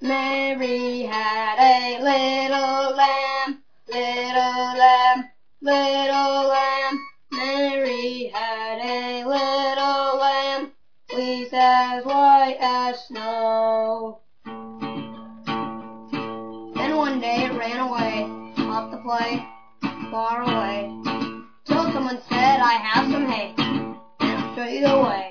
Mary had a little lamb, little lamb, little lamb. Mary had a little lamb, fleece as white as snow. Then one day it ran away, off the play, far away, till someone said, I have some hay, and I'll show you the way.